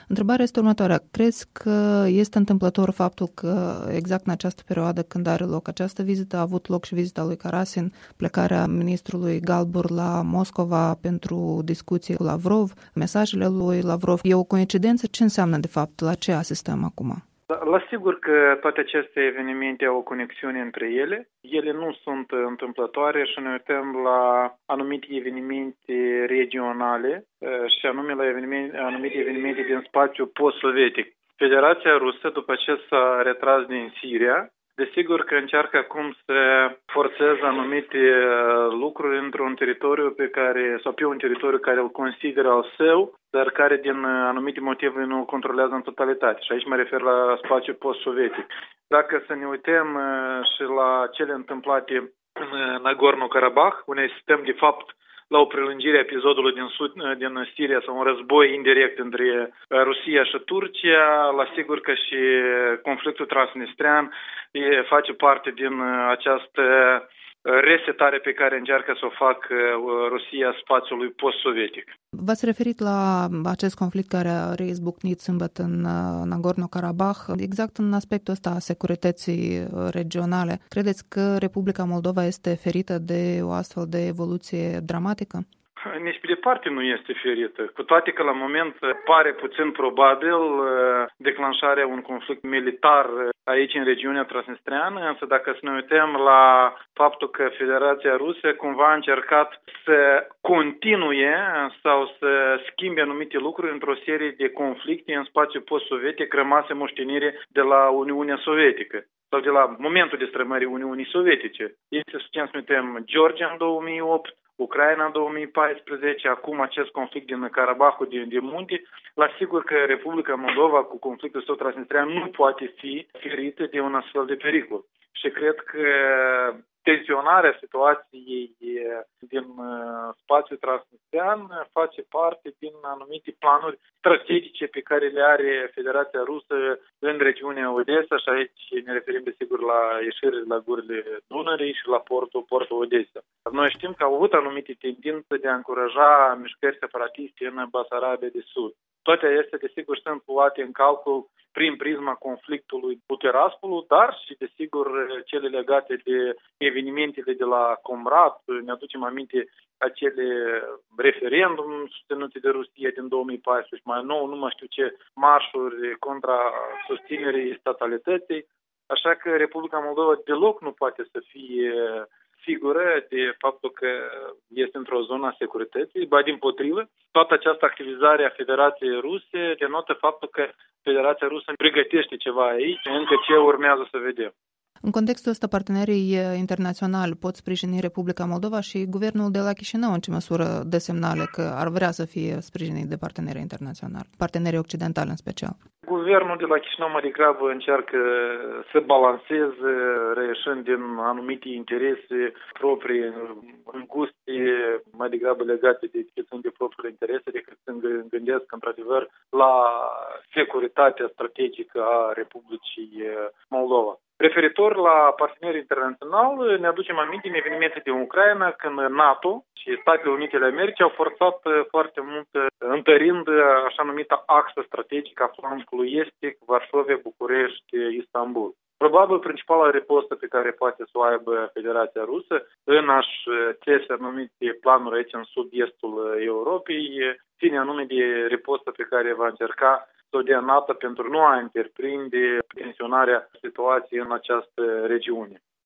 Întrebarea este următoarea. Crezi că este întâmplător faptul că exact în această perioadă când are loc această vizită a avut loc și vizita lui Karasin, plecarea ministrului Galbur la Moscova pentru discuții cu Lavrov, mesajele lui Lavrov? E o coincidență? Ce înseamnă de fapt? La ce asistăm acum? La sigur că toate aceste evenimente au o conexiune între ele. Ele nu sunt întâmplătoare și ne uităm la anumite evenimente regionale și anume la anumite evenimente din spațiul post-sovietic. Federația Rusă, după ce s-a retras din Siria, desigur că încearcă acum să forțeze anumite lucruri într-un teritoriu pe un teritoriu care îl consideră al său, dar care din anumite motive nu îl controlează în totalitate. Și aici mă refer la spațiul post-sovietic. Dacă să ne uităm și la cele întâmplate în Nagorno-Karabakh, unde asistăm de fapt la o prelungire a episodului din Siria sau un război indirect între Rusia și Turcia, la sigur că și conflictul transnistrean face parte din această resetare pe care încearcă să o facă Rusia spațiului post-sovietic. V-ați referit la acest conflict care a reizbucnit sâmbătă în Nagorno-Karabakh, exact în aspectul ăsta a securității regionale. Credeți că Republica Moldova este ferită de o astfel de evoluție dramatică? Nici pe departe nu este ferită, cu toate că la moment pare puțin probabil declanșarea unui conflict militar aici în regiunea transnistreană, însă dacă să ne uităm la faptul că Federația Rusă cumva a încercat să continue sau să schimbe anumite lucruri într-o serie de conflicte în spațiul post-sovietic rămase moștenire de la Uniunea Sovietică sau de la momentul destrămării Uniunii Sovietice. Este suficient să uităm Georgia în 2008, Ucraina în 2014, acum acest conflict din Karabahul din munte, la sigur că Republica Moldova cu conflictul său transnistrean nu poate fi ferită de un astfel de pericol. Și cred că tensionarea situației din spațiul transnistrean face parte din anumite planuri strategice pe care le are Federația Rusă în regiunea Odessa și aici ne referim desigur la ieșirile la gurile Dunării și la portul Odessa. Noi știm că au avut anumite tendințe de a încuraja mișcări separatiste în Basarabia de Sud. Toate acestea, desigur, sunt luate în calcul prin prisma conflictului cu Tiraspolul, dar și, desigur, cele legate de evenimentele de la Comrat. Ne aducem aminte acele referendum susținute de Rusia din 2014, mai nou, nu mai știu ce, marșuri contra susținerii statalității. Așa că Republica Moldova deloc nu poate să fie sigură de faptul că este într-o zonă a securității, ba dimpotrivă, toată această activizare a Federației Ruse denotă faptul că Federația Rusă pregătește ceva aici, încă ce urmează să vedem. În contextul ăsta, partenerii internaționali pot sprijini Republica Moldova și guvernul de la Chișinău în ce măsură dă semnale că ar vrea să fie sprijinit de partenerii internaționali, partenerii occidentali în special. Guvernul de la Chișinău mai degrabă încearcă să balanceze, reieșind din anumite interese proprii, înguste, mai degrabă legate de chestiuni de propriile interese, decât să gândesc într-adevăr la securitatea strategică a Republicii Moldova. Referitor la partenerii internaționali, ne aducem aminte în evenimente din Ucraina, când NATO și Statele Unite ale Americii au forțat foarte mult, întărind așa numita axă strategică a flancului estic, Varsovia, București, Istanbul. Probabil principala ripostă pe care poate să o aibă Federația Rusă în a-și țese anumite planuri aici în sud-estul Europei, ține anume de ripostă pe care va încerca să o dea NATO pentru nu a întreprinde tensionarea situației în această regiune.